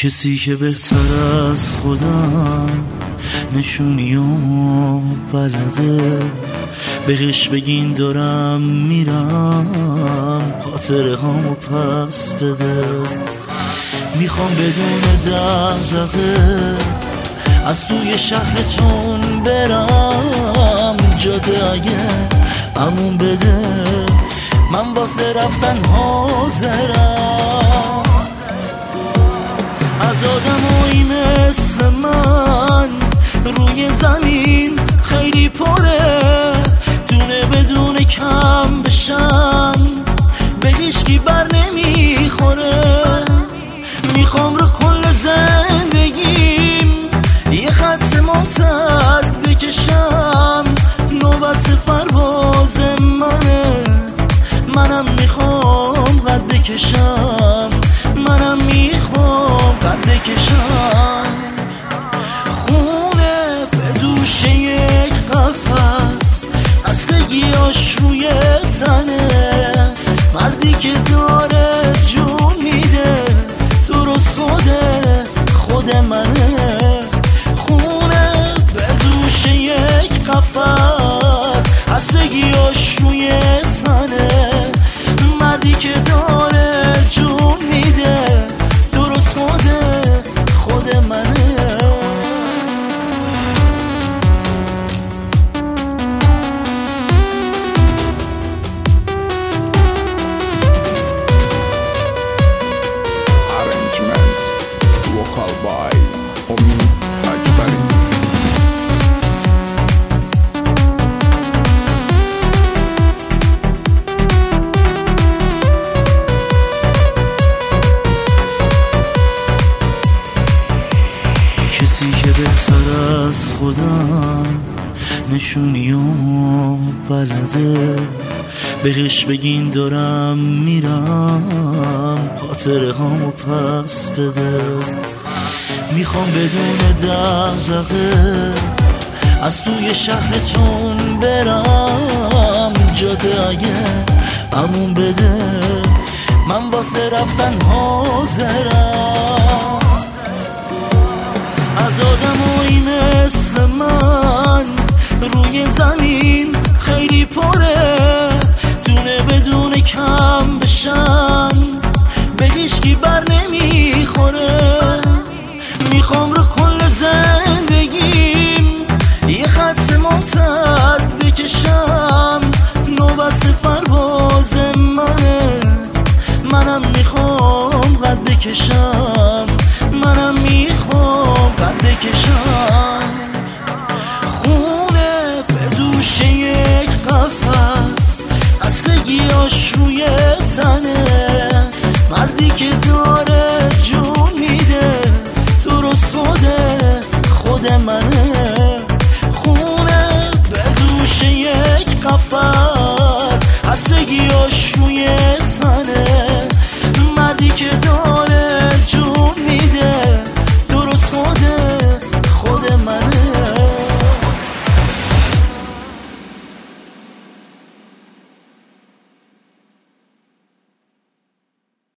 کسی که بهتر از خودم نشونیامو بلده، بهش بگین دارم میرم خاطره هامو پس بده. میخوام بدون دغدغه از توی شهرتون برم، جاده اگه امون بده من واسه رفتن حاضرم. از آدمایی مثل من روی زمین خیلی پره، دونه بدون کم بشن به هیچکی بر نمیخوره. میخوام رو کل زندگیم یه خط ممتد بکشم، نوبت پرواز منم میخوام قد بکشم، منم میخوام قد بکشم. خونه به دوش یک قفس، خستگیاش روی تنه، مردی که داره جون میده درست خود منه. خونه به دوش یک قفس، خستگیاش روی تنه، مردی که داره جون میده درست خود منه. کسی که بهتر از خودم نشونیامو بلده، بهش بگین دارم میرم خاطره هامو پس بده. میخوام بدون دغدغه از توی شهرتون برم، جاده اگه امون بده من واسه رفتن حاضرم. از آدمایی مثل من روی زمین خیلی پره، دونه بدون کم بشن به هیچکی بر نمیخوره. میخوام رو کل زندگیم یه خط ممتد بکشم، نوبت پرواز منم میخوام قد بکشم، منم میخوام قد بکشم. خونه به دوش یک قفس، خستگیاش روی تنه، مردی که داره